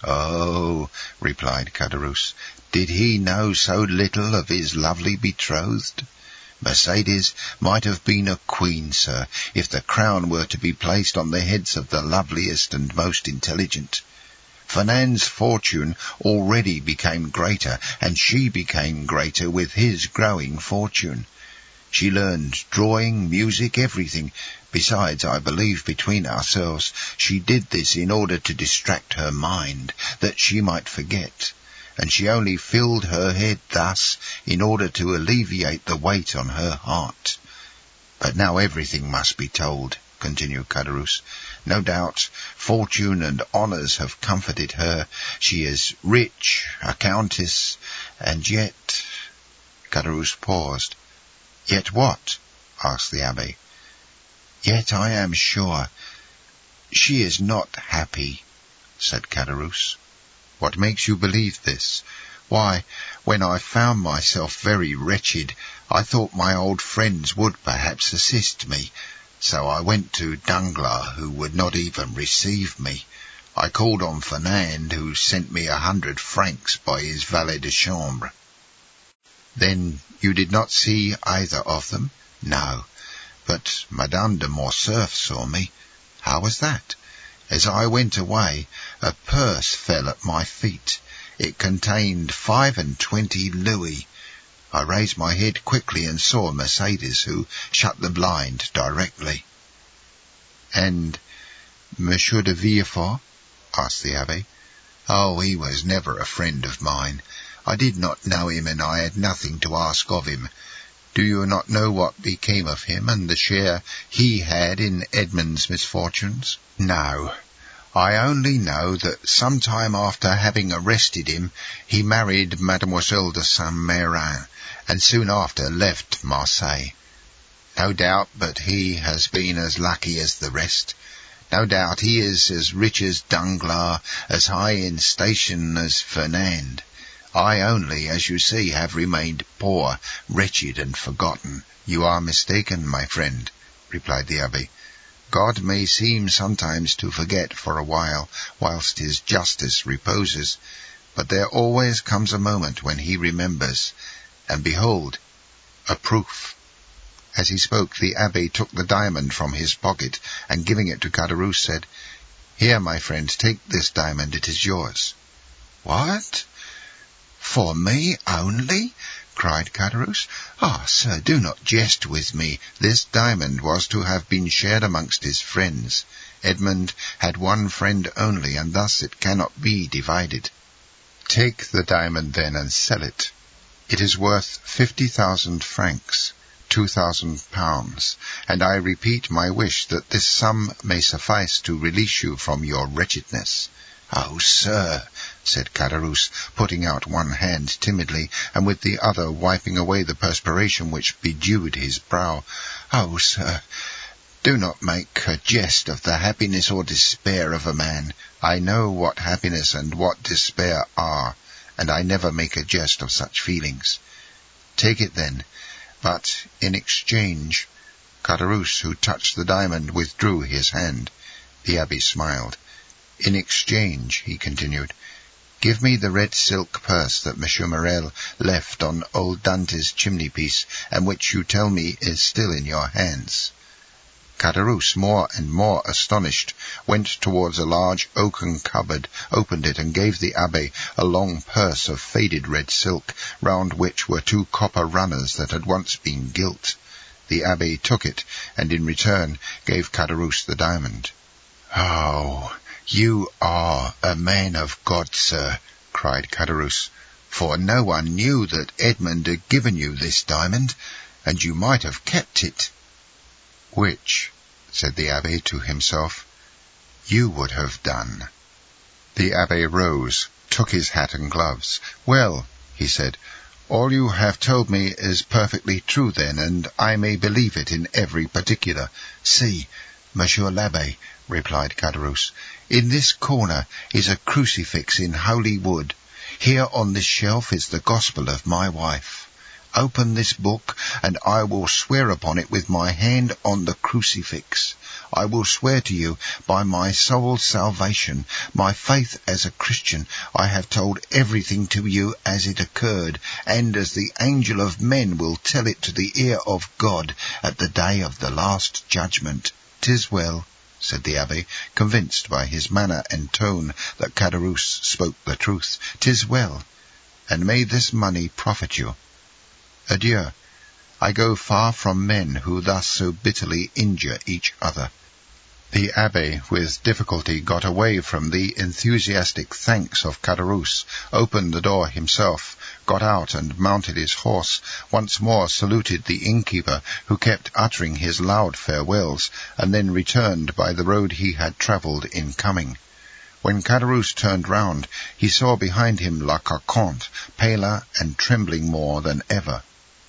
"Oh," replied Caderousse, "did he know so little of his lovely betrothed? Mercedes might have been a queen, sir, if the crown were to be placed on the heads of the loveliest and most intelligent. Fernand's fortune already became greater, and she became greater with his growing fortune. She learned drawing, music, everything. Besides, I believe, between ourselves, she did this in order to distract her mind, that she might forget, and she only filled her head thus in order to alleviate the weight on her heart. But now everything must be told," continued Caderousse. "No doubt fortune and honours have comforted her. She is rich, a countess, and yet—" Caderousse paused. "Yet what?" asked the abbé. "Yet I am sure She is not happy, said Caderousse. What makes you believe this? Why, when I found myself very wretched, I thought my old friends would perhaps assist me, so I went to Danglars, who would not even receive me. I called on Fernand, who sent me 100 francs by his valet de chambre. Then you did not see either of them? No, but Madame de Morcerf saw me. How was that? As I went away, a purse fell at my feet. It contained 25 louis. I raised my head quickly and saw Mercedes, who shut the blind directly. And Monsieur de Villefort? Asked the Abbé. Oh, he was never a friend of mine. I did not know him, and I had nothing to ask of him. Do you not know what became of him and the share he had in Edmond's misfortunes? No. I only know that some time after having arrested him, he married Mademoiselle de Saint-Méran, and soon after left Marseille. No doubt but he has been as lucky as the rest. No doubt he is as rich as Danglars, as high in station as Fernand. I only, as you see, have remained poor, wretched, and forgotten. You are mistaken, my friend, replied the Abbé. God may seem sometimes to forget for a while, whilst his justice reposes, but there always comes a moment when he remembers, and behold, a proof. As he spoke, the Abbé took the diamond from his pocket, and giving it to Caderousse, said, Here, my friend, take this diamond, it is yours. What? For me only? Cried Caderousse. Ah, sir, do not jest with me. This diamond was to have been shared amongst his friends. Edmond had one friend only, and thus it cannot be divided. Take the diamond then and sell it. It is worth 50,000 francs. 2,000 pounds, and I repeat my wish that this sum may suffice to release you from your wretchedness. Oh, sir, said Caderousse, putting out one hand timidly, and with the other wiping away the perspiration which bedewed his brow. Oh, sir, do not make a jest of the happiness or despair of a man. I know what happiness and what despair are, and I never make a jest of such feelings. Take it then. But in exchange, Caderousse, who touched the diamond, withdrew his hand. The Abbé smiled. In exchange, he continued, give me the red silk purse that Monsieur Morrel left on old Dante's chimney-piece, and which you tell me is still in your hands. Caderousse, more and more astonished, went towards a large oaken cupboard, opened it, and gave the Abbé a long purse of faded red silk, round which were 2 copper runners that had once been gilt. The Abbé took it, and in return gave Caderousse the diamond. Oh, you are a man of God, sir, cried Caderousse, for no one knew that Edmond had given you this diamond, and you might have kept it. Which, said the Abbé to himself, you would have done. The Abbé rose, took his hat and gloves. Well, he said, all you have told me is perfectly true then, and I may believe it in every particular. See, Monsieur l'Abbé, replied Caderousse, in this corner is a crucifix in holy wood. Here on this shelf is the gospel of my wife. Open this book, and I will swear upon it with my hand on the crucifix. I will swear to you by my soul's salvation, my faith as a Christian. I have told everything to you as it occurred, and as the angel of men will tell it to the ear of God at the day of the last judgment. 'Tis well, said the Abbé, convinced by his manner and tone that Caderousse spoke the truth. 'Tis well, and may this money profit you. Adieu. I go far from men who thus so bitterly injure each other. The Abbé with difficulty got away from the enthusiastic thanks of Caderousse, opened the door himself, got out and mounted his horse, once more saluted the innkeeper, who kept uttering his loud farewells, and then returned by the road he had travelled in coming. When Caderousse turned round, he saw behind him La Carconte, paler and trembling more than ever.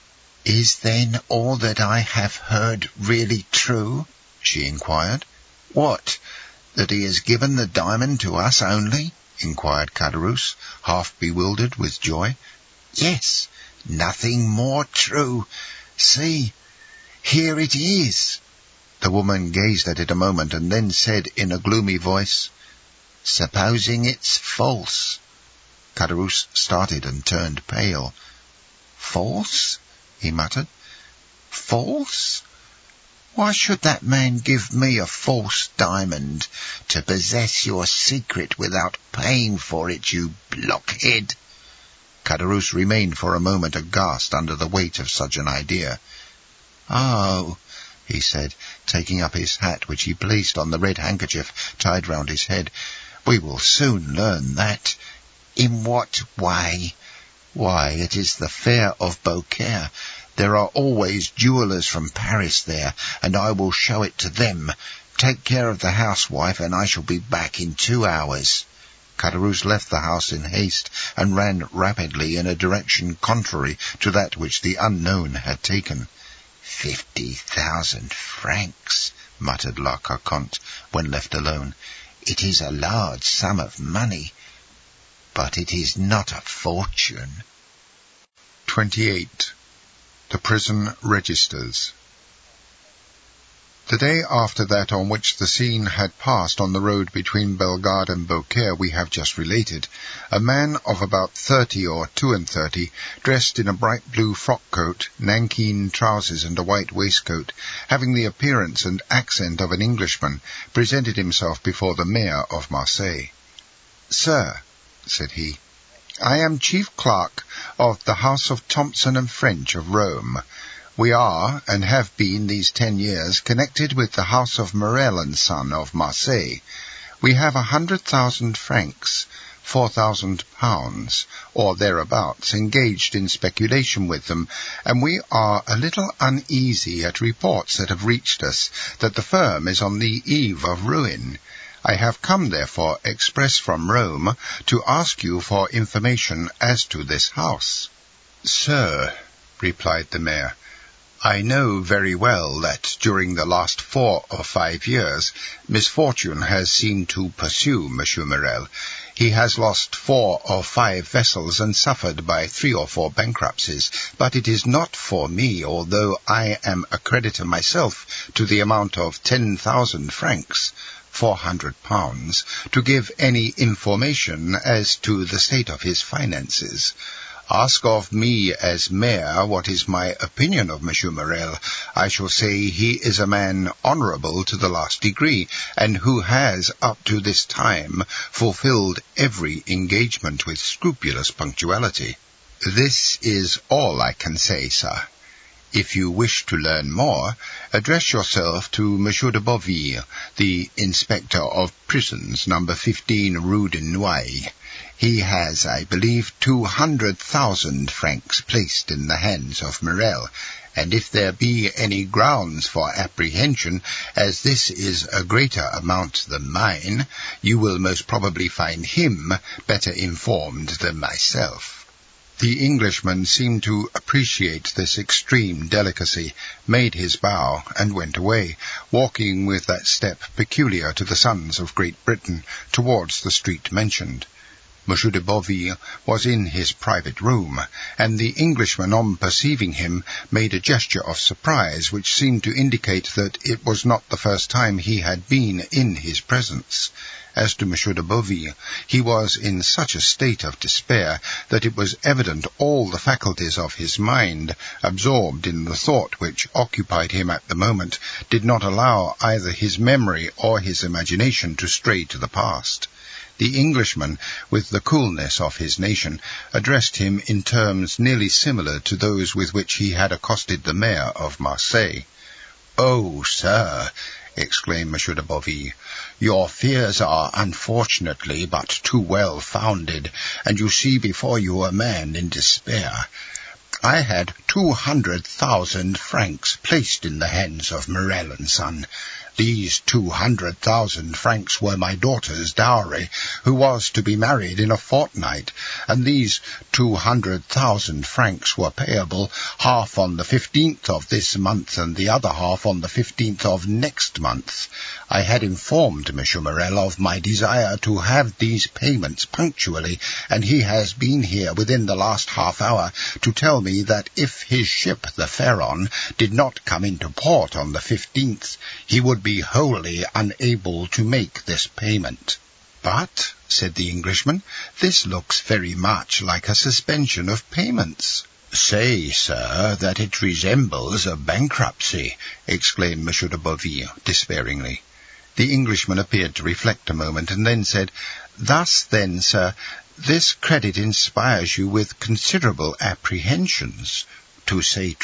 Is then all that I have heard really true? She inquired. What? That he has given the diamond to us only? Inquired Caderousse, half bewildered with joy. Yes, nothing more true. See, here it is. The woman gazed at it a moment and then said in a gloomy voice, Supposing it's false? Caderousse started and turned pale. False? He muttered. False? Why should that man give me a false diamond to possess your secret without paying for it, you blockhead? Caderousse remained for a moment aghast under the weight of such an idea. Oh, he said, taking up his hat, which he placed on the red handkerchief tied round his head, we will soon learn that. In what way? Why, it is the fair of Beaucaire. There are always jewellers from Paris there, and I will show it to them. Take care of the housewife, and I shall be back in 2 hours. Caderousse left the house in haste, and ran rapidly in a direction contrary to that which the unknown had taken. 50,000 francs, muttered La Carconte, when left alone. It is a large sum of money, but it is not a fortune. 28. The Prison Registers. The day after that on which the scene had passed on the road between Bellegarde and Beaucaire we have just related, a man of about 30 or 32, dressed in a bright blue frock-coat, nankeen trousers and a white waistcoat, having the appearance and accent of an Englishman, presented himself before the mayor of Marseille. Sir, said he, I am chief clerk of the house of Thompson and French of Rome. We are, and have been these 10 years, connected with the house of Morel and Son of Marseille. We have 100,000 francs, £4,000, or thereabouts, engaged in speculation with them, and we are a little uneasy at reports that have reached us that the firm is on the eve of ruin. I have come, therefore, express from Rome, to ask you for information as to this house. Sir, replied the mayor, I know very well that during the last 4 or 5 years misfortune has seemed to pursue Monsieur Morel. He has lost 4 or 5 vessels and suffered by 3 or 4 bankruptcies, but it is not for me, although I am a creditor myself to the amount of 10,000 francs, £400, to give any information as to the state of his finances. Ask of me as mayor what is my opinion of Monsieur Morel. I shall say he is a man honourable to the last degree, and who has, up to this time, fulfilled every engagement with scrupulous punctuality. This is all I can say, sir. If you wish to learn more, address yourself to Monsieur de Boville, the inspector of prisons, number 15 Rue de Nouailles. He has, I believe, 200,000 francs placed in the hands of Morel, and if there be any grounds for apprehension, as this is a greater amount than mine, you will most probably find him better informed than myself. The Englishman seemed to appreciate this extreme delicacy, made his bow, and went away, walking with that step peculiar to the sons of Great Britain towards the street mentioned. Monsieur de Boville was in his private room, and the Englishman, on perceiving him, made a gesture of surprise, which seemed to indicate that it was not the first time he had been in his presence. As to Monsieur de Boville, he was in such a state of despair that it was evident all the faculties of his mind, absorbed in the thought which occupied him at the moment, did not allow either his memory or his imagination to stray to the past. The Englishman, with the coolness of his nation, addressed him in terms nearly similar to those with which he had accosted the mayor of Marseille. "Oh, sir," exclaimed Monsieur de Boville, "your fears are unfortunately but too well founded, and you see before you a man in despair. I had 200,000 francs placed in the hands of Morel and Son. These 200,000 francs were my daughter's dowry, who was to be married in a fortnight, and these 200,000 francs were payable half on the 15th of this month and the other half on the 15th of next month. I had informed Monsieur Morel of my desire to have these payments punctually, and he has been here within the last half-hour to tell me that if his ship, the Pharaon, did not come into port on the 15th, he would be wholly unable to make this payment. But, said the Englishman, this looks very much like a suspension of payments. Say, sir, that it resembles a bankruptcy, exclaimed Monsieur de Boville despairingly. The Englishman appeared to reflect a moment, and then said, Thus, then, sir, this credit inspires you with considerable apprehensions. To say